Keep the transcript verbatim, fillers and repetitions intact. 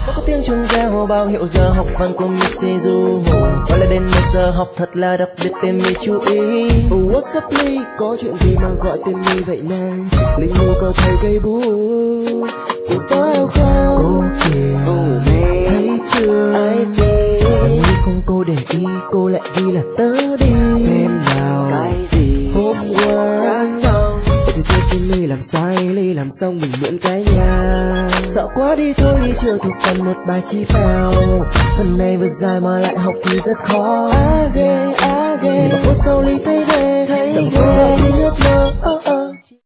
có tiếng chuông reo bao hiệu giờ học văn của mít du. Gọi là đến một giờ học thật là đặc biệt tên mi chú ý. What's up Ly, có chuyện gì mà gọi tên mi vậy này? Linh ngu có thấy gây bú của tớ yêu không? Cô kìa, thấy chưa? Anh nghĩ không cô để ý, cô lại ghi là tớ đi. Em nào, cái gì? Hôm qua thì tôi tên Ly làm sai, Ly làm xong mình mượn cái nhà. Sợ quá đi thôi đi chưa thuộc phần một bài chi phèo. Phần này vừa dài mà lại học thì rất khó. Á ghê, á ghê, nhưng mà phút sau Ly thấy ghê. Tầm cô đi nước mơ.